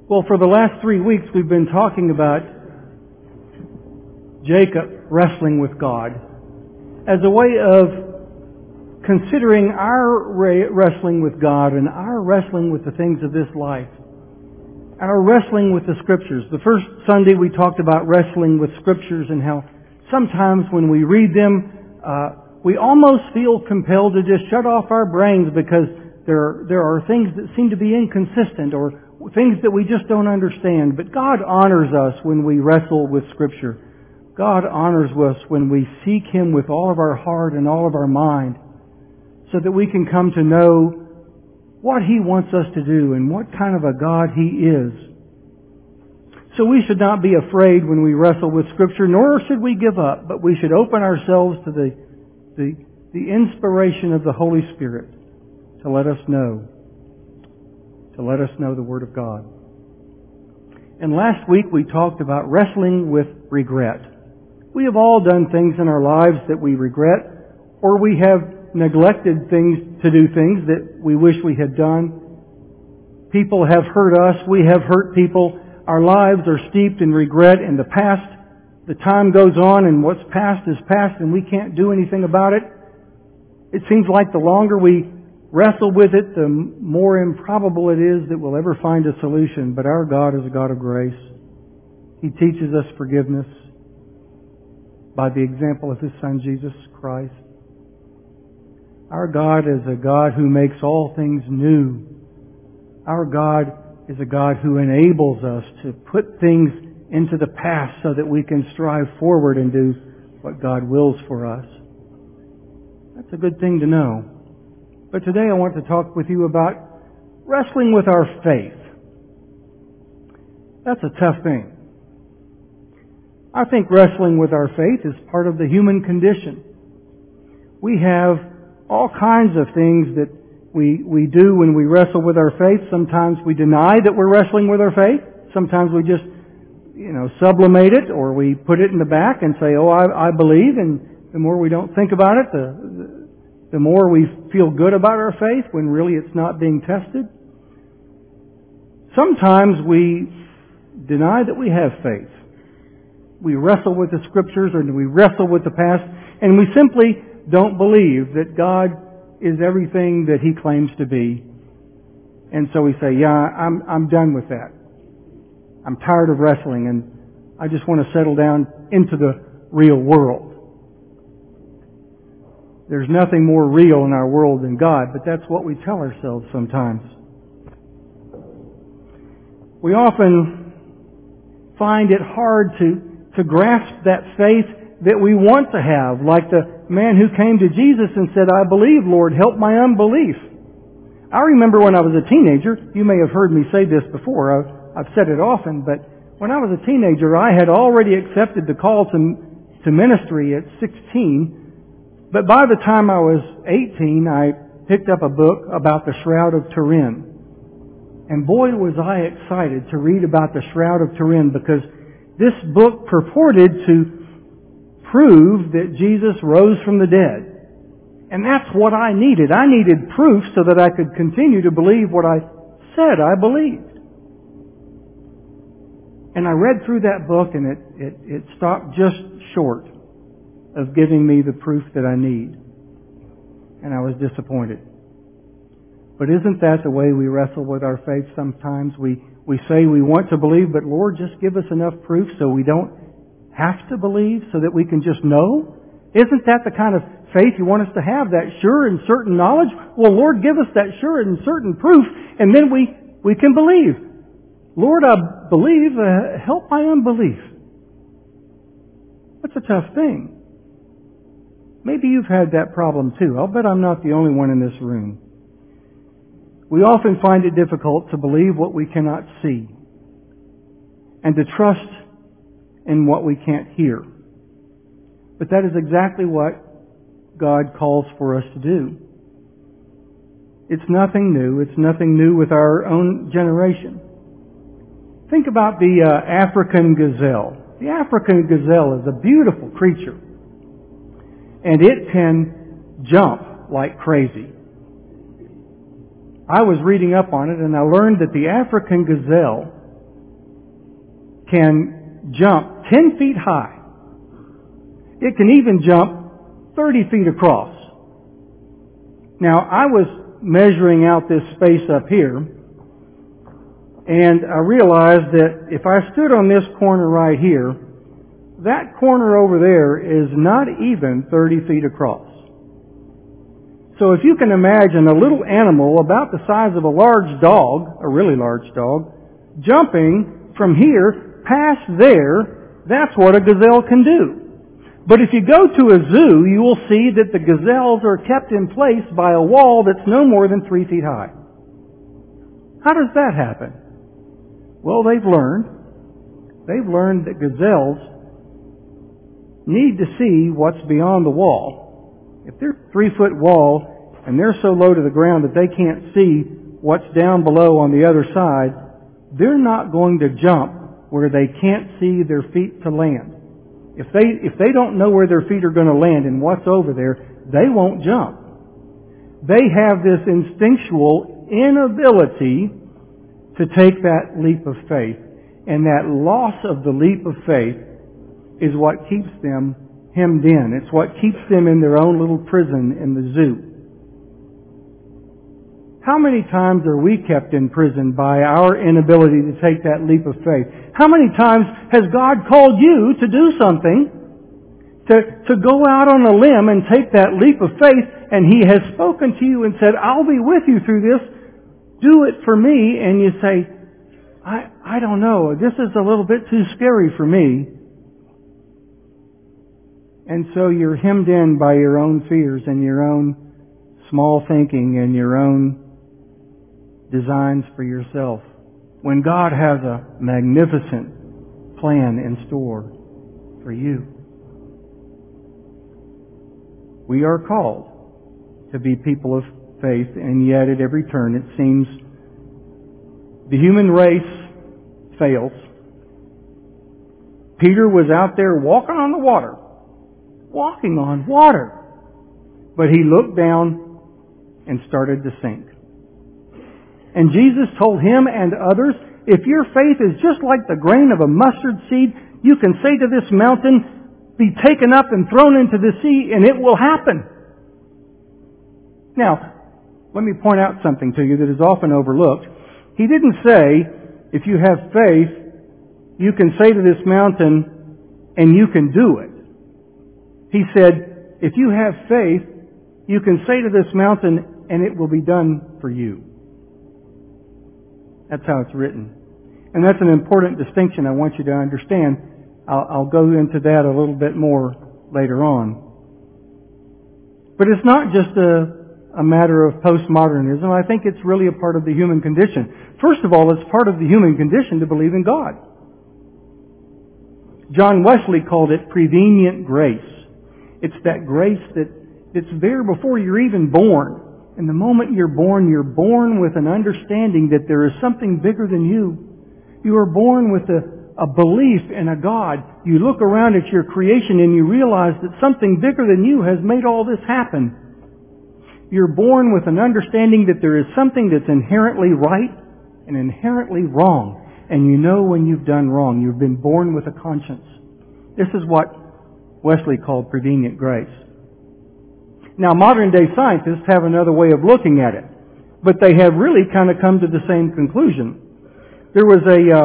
Well, for the last 3 weeks we've been talking about Jacob wrestling with God as a way of considering our wrestling with God and our wrestling with the things of this life, our wrestling with the Scriptures. The first Sunday we talked about wrestling with Scriptures and how sometimes when we read them, we almost feel compelled to just shut off our brains because there are things that seem to be inconsistent or things that we just don't understand. But God honors us when we wrestle with Scripture. God honors us when we seek Him with all of our heart and all of our mind so that we can come to know what He wants us to do and what kind of a God He is. So we should not be afraid when we wrestle with Scripture, nor should we give up, but we should open ourselves to the inspiration of the Holy Spirit to let us know the Word of God. And last week we talked about wrestling with regret. We have all done things in our lives that we regret, or we have neglected to do things that we wish we had done. People have hurt us. We have hurt people. Our lives are steeped in regret in the past. The time goes on and what's past is past and we can't do anything about it. It seems like the longer we wrestle with it, the more improbable it is that we'll ever find a solution. But our God is a God of grace. He teaches us forgiveness by the example of His Son, Jesus Christ. Our God is a God who makes all things new. Our God is a God who enables us to put things into the past so that we can strive forward and do what God wills for us. That's a good thing to know. But today I want to talk with you about wrestling with our faith. That's a tough thing. I think wrestling with our faith is part of the human condition. We have all kinds of things that we do when we wrestle with our faith. Sometimes we deny that we're wrestling with our faith. Sometimes we just, sublimate it, or we put it in the back and say, I believe, and the more we don't think about it, the more we feel good about our faith when really it's not being tested. Sometimes we deny that we have faith. We wrestle with the Scriptures or we wrestle with the past, and we simply don't believe that God is everything that He claims to be. And so we say, I'm done with that. I'm tired of wrestling and I just want to settle down into the real world. There's nothing more real in our world than God, but that's what we tell ourselves sometimes. We often find it hard to grasp that faith that we want to have, like the man who came to Jesus and said, I believe, Lord, help my unbelief. I remember when I was a teenager, you may have heard me say this before, I've said it often, but when I was a teenager, I had already accepted the call to ministry at 16, but by the time I was 18, I picked up a book about the Shroud of Turin. And boy, was I excited to read about the Shroud of Turin, because this book purported to prove that Jesus rose from the dead. And that's what I needed. I needed proof so that I could continue to believe what I said I believed. And I read through that book and it stopped just short of giving me the proof that I need. And I was disappointed. But isn't that the way we wrestle with our faith sometimes? We say we want to believe, but Lord, just give us enough proof so we don't have to believe, so that we can just know? Isn't that the kind of faith you want us to have, that sure and certain knowledge? Well, Lord, give us that sure and certain proof, and then we can believe. Lord, I believe, help my unbelief. That's a tough thing. Maybe you've had that problem too. I'll bet I'm not the only one in this room. We often find it difficult to believe what we cannot see and to trust in what we can't hear. But that is exactly what God calls for us to do. It's nothing new. It's nothing new with our own generation. Think about the African gazelle. The African gazelle is a beautiful creature. And it can jump like crazy. I was reading up on it and I learned that the African gazelle can jump 10 feet high. It can even jump 30 feet across. Now, I was measuring out this space up here, and I realized that if I stood on this corner right here, that corner over there is not even 30 feet across. So if you can imagine a little animal about the size of a large dog, a really large dog, jumping from here past there, that's what a gazelle can do. But if you go to a zoo, you will see that the gazelles are kept in place by a wall that's no more than 3 feet high. How does that happen? Well, they've learned that gazelles need to see what's beyond the wall. If they're a 3-foot wall and they're so low to the ground that they can't see what's down below on the other side, they're not going to jump where they can't see their feet to land. If they don't know where their feet are going to land and what's over there, they won't jump. They have this instinctual inability to take that leap of faith. And that loss of the leap of faith is what keeps them hemmed in. It's what keeps them in their own little prison in the zoo. How many times are we kept in prison by our inability to take that leap of faith? How many times has God called you to do something, to go out on a limb and take that leap of faith, and He has spoken to you and said, I'll be with you through this, do it for me, and you say, I don't know, this is a little bit too scary for me. And so you're hemmed in by your own fears and your own small thinking and your own designs for yourself, when God has a magnificent plan in store for you. We are called to be people of faith, and yet at every turn it seems the human race fails. Peter was out there walking on water, but he looked down and started to sink. And Jesus told him and others, if your faith is just like the grain of a mustard seed, you can say to this mountain, be taken up and thrown into the sea, and it will happen. Now, let me point out something to you that is often overlooked. He didn't say, if you have faith, you can say to this mountain, and you can do it. He said, if you have faith, you can say to this mountain, and it will be done for you. That's how it's written. And that's an important distinction I want you to understand. I'll go into that a little bit more later on. But it's not just a matter of postmodernism. I think it's really a part of the human condition. First of all, it's part of the human condition to believe in God. John Wesley called it prevenient grace. It's that grace that's there before you're even born. And the moment you're born with an understanding that there is something bigger than you. You are born with a belief in a God. You look around at your creation and you realize that something bigger than you has made all this happen. You're born with an understanding that there is something that's inherently right and inherently wrong. And you know when you've done wrong. You've been born with a conscience. This is what Wesley called prevenient grace. Now, modern day scientists have another way of looking at it, but they have really kind of come to the same conclusion. There was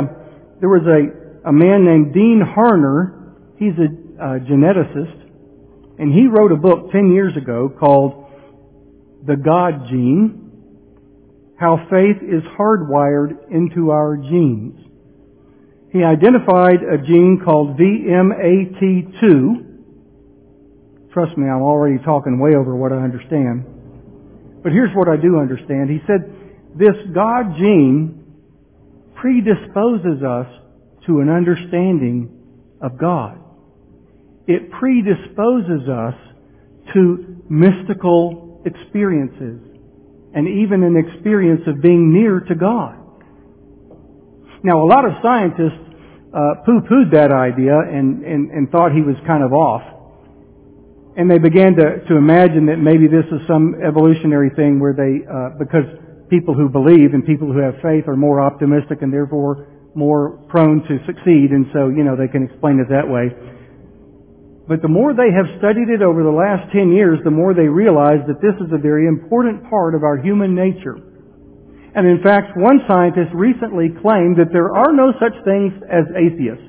a man named Dean Harner. He's a geneticist, and he wrote a book 10 years ago called The God Gene: How Faith is Hardwired into Our Genes. He identified a gene called VMAT2. Trust me, I'm already talking way over what I understand. But here's what I do understand. He said, this God gene predisposes us to an understanding of God. It predisposes us to mystical experiences and even an experience of being near to God. Now, a lot of scientists poo-pooed that idea and thought he was kind of off. And they began to imagine that maybe this is some evolutionary thing where because people who believe and people who have faith are more optimistic and therefore more prone to succeed, and so, they can explain it that way. But the more they have studied it over the last 10 years, the more they realize that this is a very important part of our human nature. And in fact, one scientist recently claimed that there are no such things as atheists.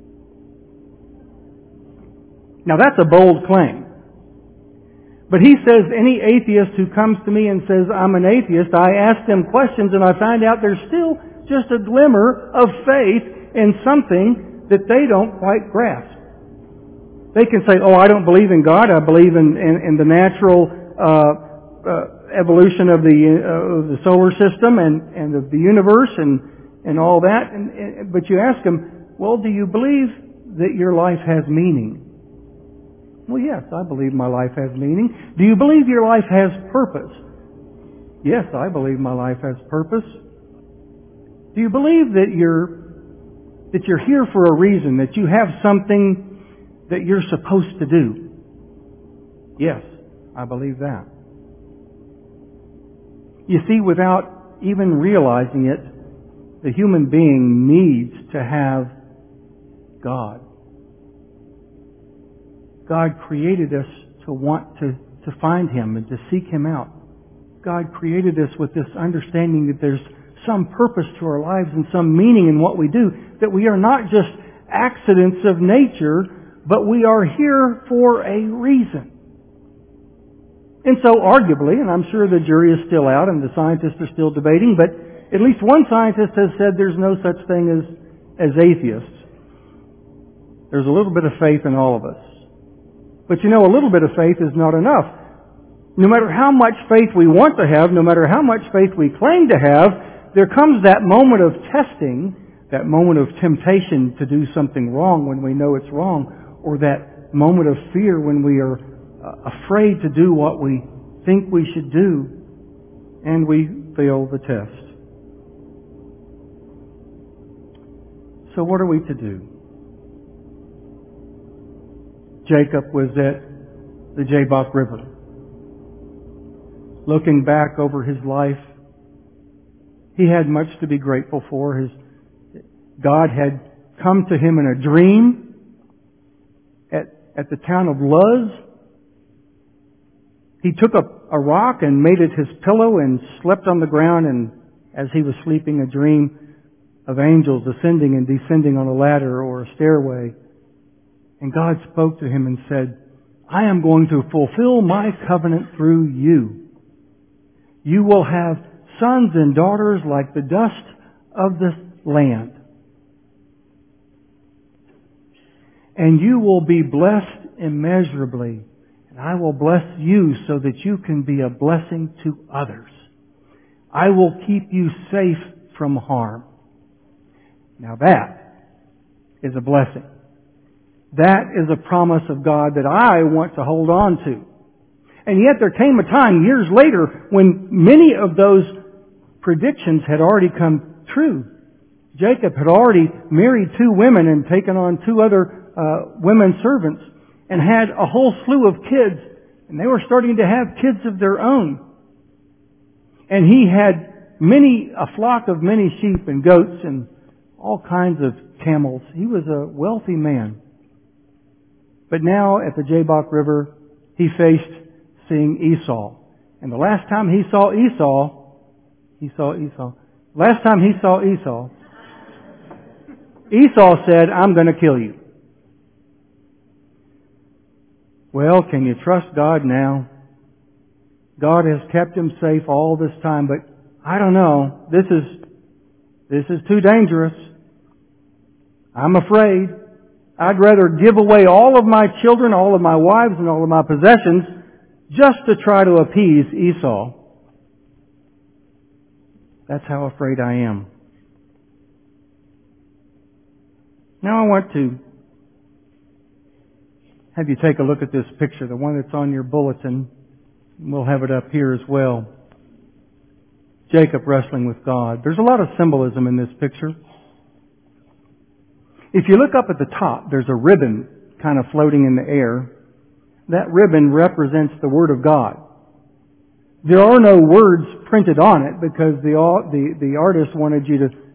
Now that's a bold claim. But he says any atheist who comes to me and says, I'm an atheist, I ask them questions and I find out there's still just a glimmer of faith in something that they don't quite grasp. They can say, I don't believe in God, I believe in the natural evolution of the solar system and of the universe and all that. But you ask them, well, do you believe that your life has meaning? Well, yes, I believe my life has meaning. Do you believe your life has purpose? Yes, I believe my life has purpose. Do you believe that you're here for a reason, that you have something that you're supposed to do? Yes, I believe that. You see, without even realizing it, the human being needs to have God. God created us to want to find Him and to seek Him out. God created us with this understanding that there's some purpose to our lives and some meaning in what we do, that we are not just accidents of nature, but we are here for a reason. And so arguably, and I'm sure the jury is still out and the scientists are still debating, but at least one scientist has said there's no such thing as atheists. There's a little bit of faith in all of us. But a little bit of faith is not enough. No matter how much faith we want to have, no matter how much faith we claim to have, there comes that moment of testing, that moment of temptation to do something wrong when we know it's wrong, or that moment of fear when we are afraid to do what we think we should do, and we fail the test. So what are we to do? Jacob was at the Jabbok River. Looking back over his life, he had much to be grateful for. God had come to him in a dream at the town of Luz. He took a rock and made it his pillow and slept on the ground, and as he was sleeping, a dream of angels ascending and descending on a ladder or a stairway. And God spoke to him and said, I am going to fulfill my covenant through you. You will have sons and daughters like the dust of the land. And you will be blessed immeasurably. And I will bless you so that you can be a blessing to others. I will keep you safe from harm. Now that is a blessing. That is a promise of God that I want to hold on to. And yet there came a time years later when many of those predictions had already come true. Jacob had already married 2 women and taken on 2 other women servants and had a whole slew of kids. And they were starting to have kids of their own. And he had a flock of many sheep and goats and all kinds of camels. He was a wealthy man. But now at the Jabbok River, he faced seeing Esau. And the last time he saw Esau said, I'm going to kill you. Well, can you trust God now? God has kept him safe all this time, but I don't know. This is too dangerous. I'm afraid. I'd rather give away all of my children, all of my wives, and all of my possessions just to try to appease Esau. That's how afraid I am. Now I want to have you take a look at this picture, the one that's on your bulletin. We'll have it up here as well. Jacob wrestling with God. There's a lot of symbolism in this picture. If you look up at the top, there's a ribbon kind of floating in the air. That ribbon represents the Word of God. There are no words printed on it because the artist wanted you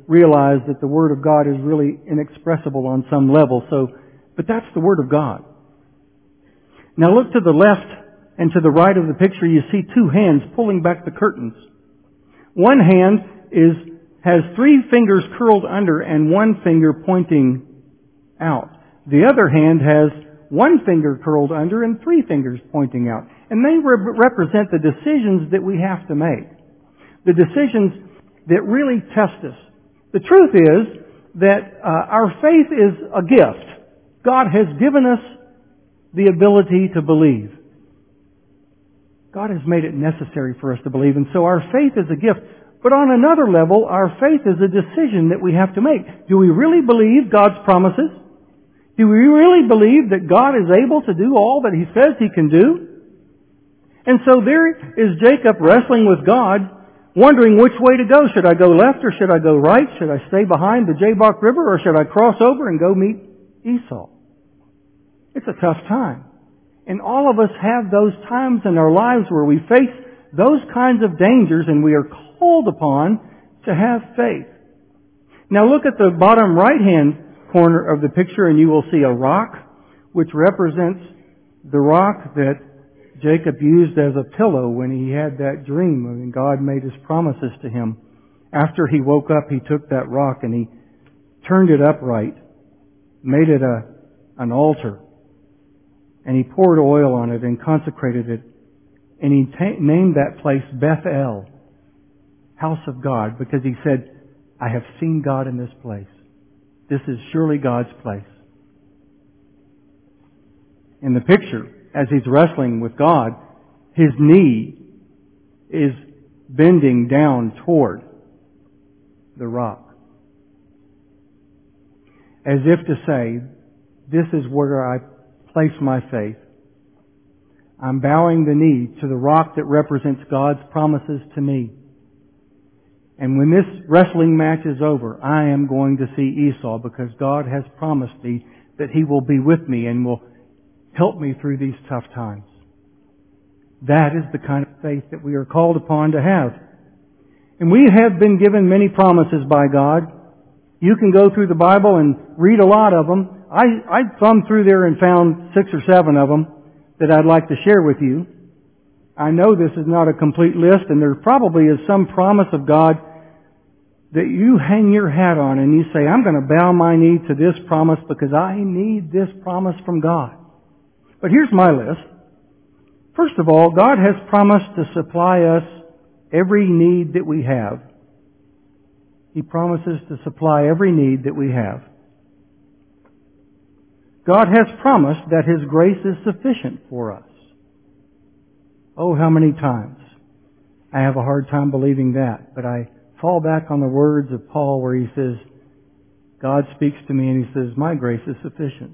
realize that the Word of God is really inexpressible on some level. But that's the Word of God. Now look to the left and to the right of the picture. You see two hands pulling back the curtains. One hand has three fingers curled under and one finger pointing out. The other hand has one finger curled under and three fingers pointing out. And they represent the decisions that we have to make. The decisions that really test us. The truth is that our faith is a gift. God has given us the ability to believe. God has made it necessary for us to believe, and so our faith is a gift. But on another level, our faith is a decision that we have to make. Do we really believe God's promises? Do we really believe that God is able to do all that He says He can do? And so there is Jacob wrestling with God, wondering which way to go. Should I go left or should I go right? Should I stay behind the Jabbok River or should I cross over and go meet Esau? It's a tough time. And all of us have those times in our lives where we face those kinds of dangers and we are called upon to have faith. Now look at the bottom right-hand corner of the picture and you will see a rock, which represents the rock that Jacob used as a pillow when he had that dream and God made His promises to him. After he woke up, he took that rock and he turned it upright, made it an altar, and he poured oil on it and consecrated it. And he named that place Bethel, house of God, because he said, I have seen God in this place. This is surely God's place. In the picture, as he's wrestling with God, his knee is bending down toward the rock. As if to say, this is where I place my faith. I'm bowing the knee to the rock that represents God's promises to me. And when this wrestling match is over, I am going to see Esau because God has promised me that He will be with me and will help me through these tough times. That is the kind of faith that we are called upon to have. And we have been given many promises by God. You can go through the Bible and read a lot of them. I thumbed through there and found 6 or 7 of them that I'd like to share with you. I know this is not a complete list, and there probably is some promise of God that you hang your hat on and you say, I'm going to bow my knee to this promise because I need this promise from God. But here's my list. First of all, God has promised to supply us every need that we have. He promises to supply every need that we have. God has promised that His grace is sufficient for us. Oh, how many times I have a hard time believing that, but I fall back on the words of Paul where he says, God speaks to me and He says, my grace is sufficient.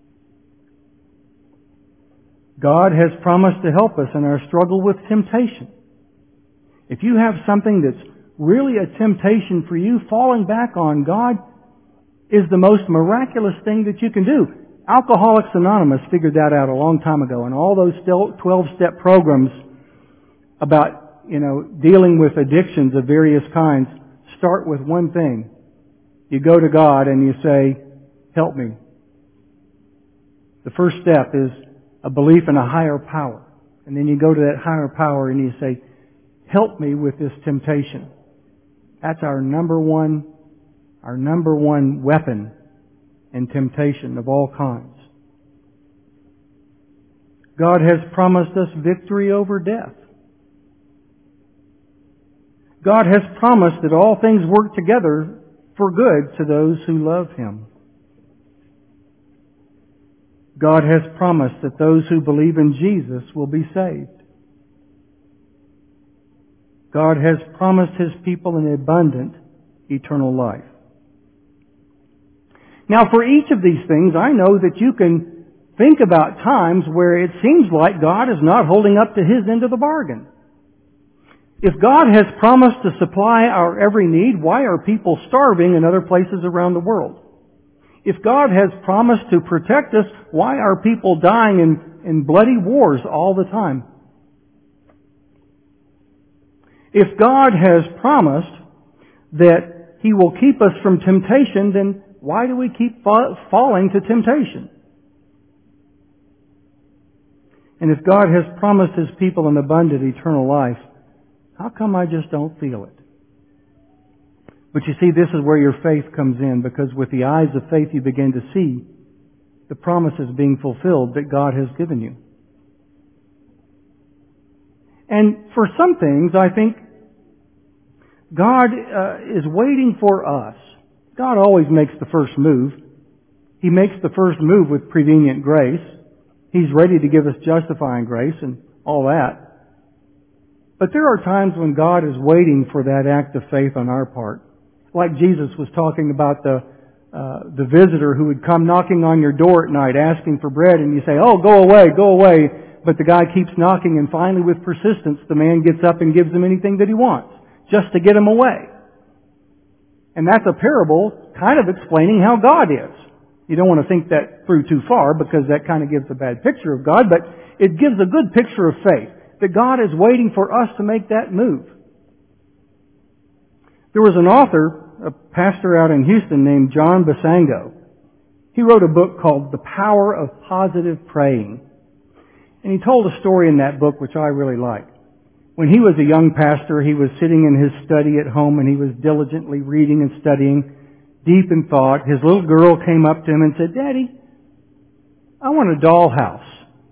God has promised to help us in our struggle with temptation. If you have something that's really a temptation for you, falling back on God is the most miraculous thing that you can do. Alcoholics Anonymous figured that out a long time ago, and all those 12-step programs about, dealing with addictions of various kinds start with one thing. You go to God and you say, help me. The first step is a belief in a higher power. And then you go to that higher power and you say, help me with this temptation. That's our number one weapon in temptation of all kinds. God has promised us victory over death. God has promised that all things work together for good to those who love Him. God has promised that those who believe in Jesus will be saved. God has promised His people an abundant eternal life. Now, for each of these things, I know that you can think about times where it seems like God is not holding up to His end of the bargain. If God has promised to supply our every need, why are people starving in other places around the world? If God has promised to protect us, why are people dying in bloody wars all the time? If God has promised that He will keep us from temptation, then why do we keep falling to temptation? And if God has promised His people an abundant eternal life, how come I just don't feel it? But you see, this is where your faith comes in, because with the eyes of faith you begin to see the promises being fulfilled that God has given you. And for some things, I think God is waiting for us. God always makes the first move. He makes the first move with prevenient grace. He's ready to give us justifying grace and all that. But there are times when God is waiting for that act of faith on our part. Like Jesus was talking about the visitor who would come knocking on your door at night asking for bread, and you say, "Oh, go away, go away." But the guy keeps knocking, and finally with persistence the man gets up and gives him anything that he wants, just to get him away. And that's a parable kind of explaining how God is. You don't want to think that through too far, because that kind of gives a bad picture of God, but it gives a good picture of faith, that God is waiting for us to make that move. There was an author, a pastor out in Houston named John Basango. He wrote a book called The Power of Positive Praying. And he told a story in that book which I really like. When he was a young pastor, he was sitting in his study at home and he was diligently reading and studying, deep in thought. His little girl came up to him and said, "Daddy, I want a dollhouse."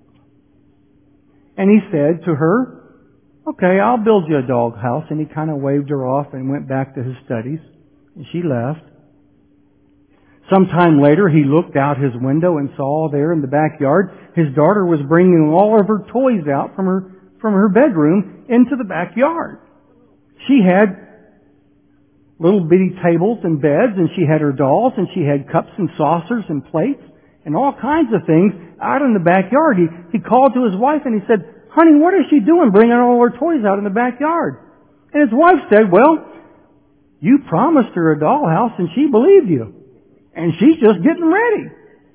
And he said to her, "Okay, I'll build you a dollhouse." And he kind of waved her off and went back to his studies. And she left. Sometime later, he looked out his window and saw there in the backyard his daughter was bringing all of her toys out from her bedroom into the backyard. She had little bitty tables and beds, and she had her dolls, and she had cups and saucers and plates and all kinds of things out in the backyard. He called to his wife and he said, "Honey, what is she doing bringing all her toys out in the backyard?" And his wife said, "Well, you promised her a dollhouse and she believed you. And she's just getting ready."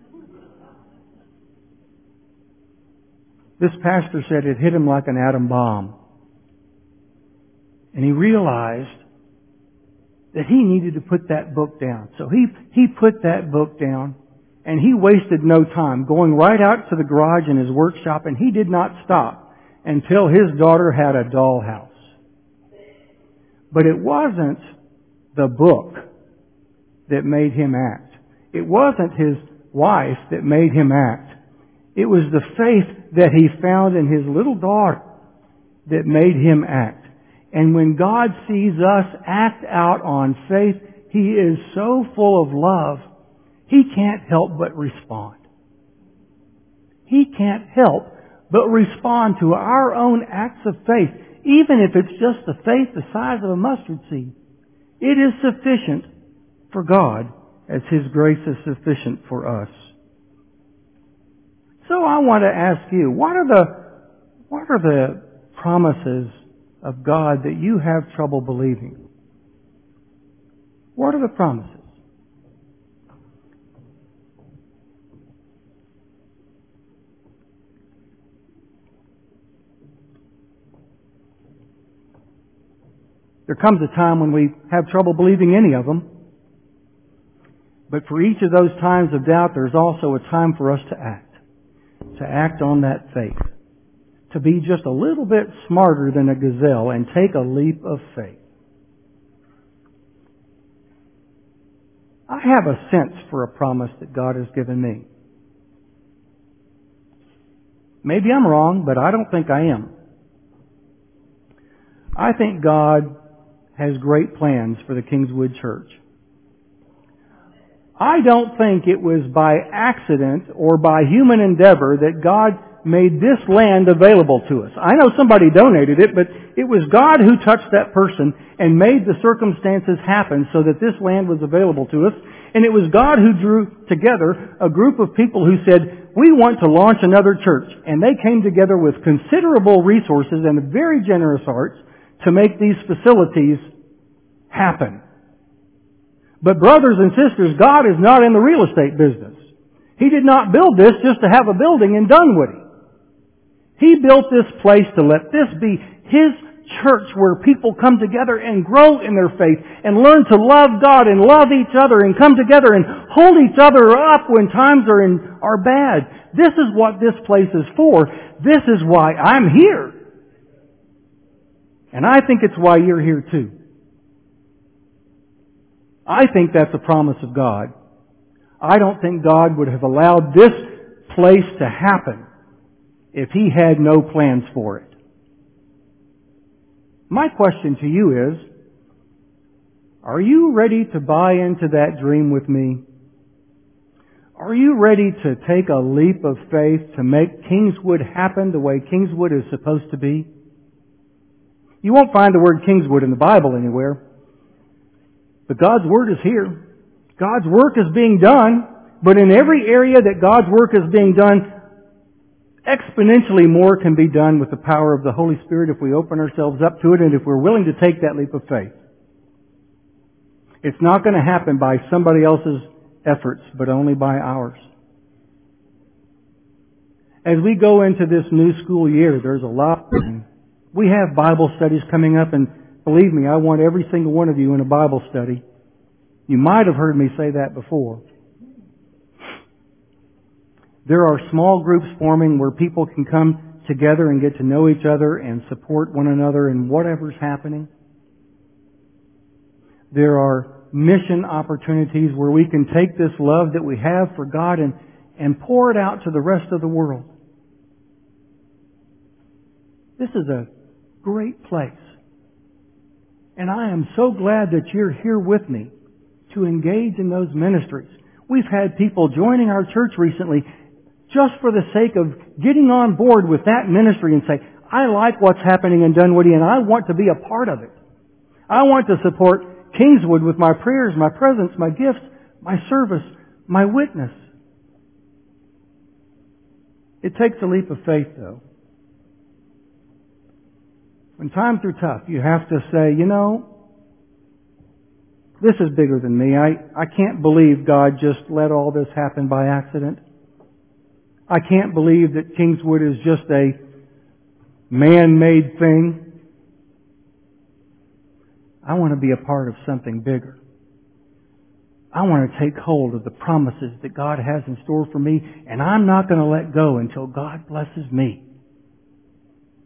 This pastor said it hit him like an atom bomb. And he realized that he needed to put that book down. So he put that book down, and he wasted no time going right out to the garage in his workshop, and he did not stop until his daughter had a dollhouse. But it wasn't the book that made him act. It wasn't his wife that made him act. It was the faith that he found in his little daughter that made him act. And when God sees us act out on faith, He is so full of love, He can't help but respond. He can't help but respond to our own acts of faith, even if it's just a faith the size of a mustard seed. It is sufficient for God as His grace is sufficient for us. So I want to ask you, what are the promises of God that you have trouble believing? What are the promises? There comes a time when we have trouble believing any of them. But for each of those times of doubt, there's also a time for us to act on that faith, to be just a little bit smarter than a gazelle and take a leap of faith. I have a sense for a promise that God has given me. Maybe I'm wrong, but I don't think I am. I think God has great plans for the Kingswood Church. I don't think it was by accident or by human endeavor that God made this land available to us. I know somebody donated it, but it was God who touched that person and made the circumstances happen so that this land was available to us. And it was God who drew together a group of people who said, "We want to launch another church." And they came together with considerable resources and very generous hearts to make these facilities happen. But brothers and sisters, God is not in the real estate business. He did not build this just to have a building in Dunwoody. He built this place to let this be His church where people come together and grow in their faith and learn to love God and love each other and come together and hold each other up when times are bad. This is what this place is for. This is why I'm here. And I think it's why you're here too. I think that's a promise of God. I don't think God would have allowed this place to happen if He had no plans for it. My question to you is, are you ready to buy into that dream with me? Are you ready to take a leap of faith to make Kingswood happen the way Kingswood is supposed to be? You won't find the word Kingswood in the Bible anywhere. But God's Word is here. God's work is being done. But in every area that God's work is being done, exponentially more can be done with the power of the Holy Spirit if we open ourselves up to it and if we're willing to take that leap of faith. It's not going to happen by somebody else's efforts, but only by ours. As we go into this new school year, there's a lot. We have Bible studies coming up, and believe me, I want every single one of you in a Bible study. You might have heard me say that before. There are small groups forming where people can come together and get to know each other and support one another in whatever's happening. There are mission opportunities where we can take this love that we have for God and pour it out to the rest of the world. This is a great place. And I am so glad that you're here with me to engage in those ministries. We've had people joining our church recently just for the sake of getting on board with that ministry and say, I like what's happening in Dunwoody and I want to be a part of it. I want to support Kingswood with my prayers, my presence, my gifts, my service, my witness. It takes a leap of faith, though. When times are tough, you have to say, you know, this is bigger than me. I can't believe God just let all this happen by accident. I can't believe that Kingswood is just a man-made thing. I want to be a part of something bigger. I want to take hold of the promises that God has in store for me, and I'm not going to let go until God blesses me.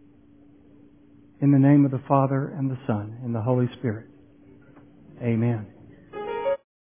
In the name of the Father, and the Son, and the Holy Spirit. Amen.